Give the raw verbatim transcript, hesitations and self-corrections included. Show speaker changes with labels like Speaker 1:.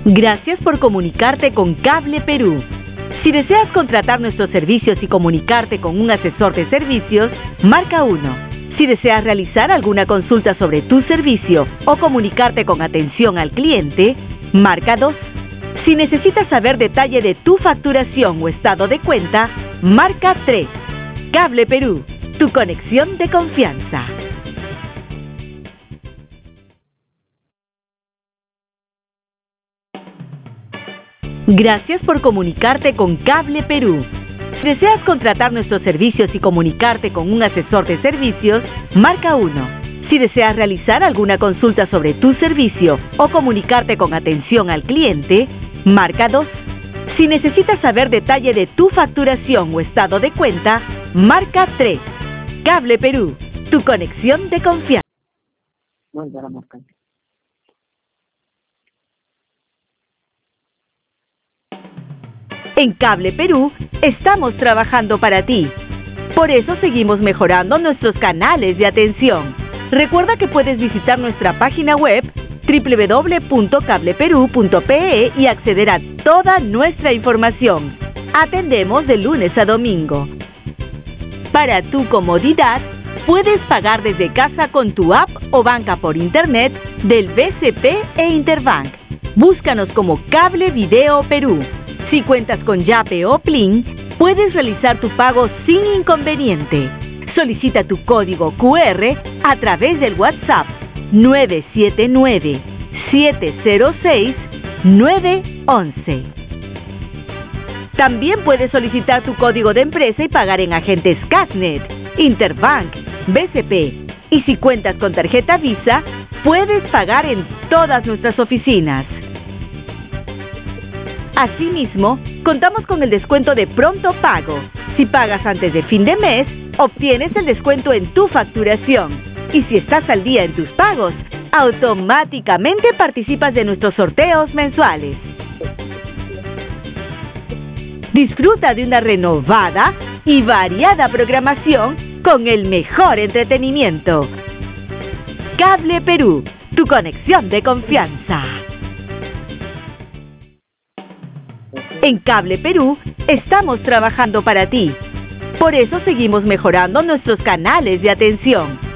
Speaker 1: Gracias por comunicarte con Cable Perú. Si deseas contratar nuestros servicios y comunicarte con un asesor de servicios, marca uno. Si deseas realizar alguna consulta sobre tu servicio o comunicarte con atención al cliente, marca dos. Si necesitas saber detalle de tu facturación o estado de cuenta, marca tres. Cable Perú, tu conexión de confianza. Gracias por comunicarte con Cable Perú. Si deseas contratar nuestros servicios y comunicarte con un asesor de servicios, marca uno. Si deseas realizar alguna consulta sobre tu servicio o comunicarte con atención al cliente, marca dos. Si necesitas saber detalle de tu facturación o estado de cuenta, marca tres. Cable Perú, tu conexión de confianza.
Speaker 2: Volver a marcar.
Speaker 1: En Cable Perú estamos trabajando para ti. Por eso seguimos mejorando nuestros canales de atención. Recuerda que puedes visitar nuestra página web doble u doble u doble u punto cable perú punto pe e y acceder a toda nuestra información. Atendemos de lunes a domingo. Para tu comodidad, puedes pagar desde casa con tu app o banca por internet del B C P e Interbank. Búscanos como Cable Video Perú. Si cuentas con Yape o Plin, puedes realizar tu pago sin inconveniente. Solicita tu código cu erre a través del WhatsApp nueve siete nueve, siete cero seis, nueve once. También puedes solicitar tu código de empresa y pagar en agentes Casnet, Interbank, B C P. Y si cuentas con tarjeta Visa, puedes pagar en todas nuestras oficinas. Asimismo, contamos con el descuento de pronto pago. Si pagas antes de fin de mes, obtienes el descuento en tu facturación. Y si estás al día en tus pagos, automáticamente participas de nuestros sorteos mensuales. Disfruta de una renovada y variada programación con el mejor entretenimiento. Cable Perú, tu conexión de confianza. En Cable Perú estamos trabajando para ti. Por eso seguimos mejorando nuestros canales de atención.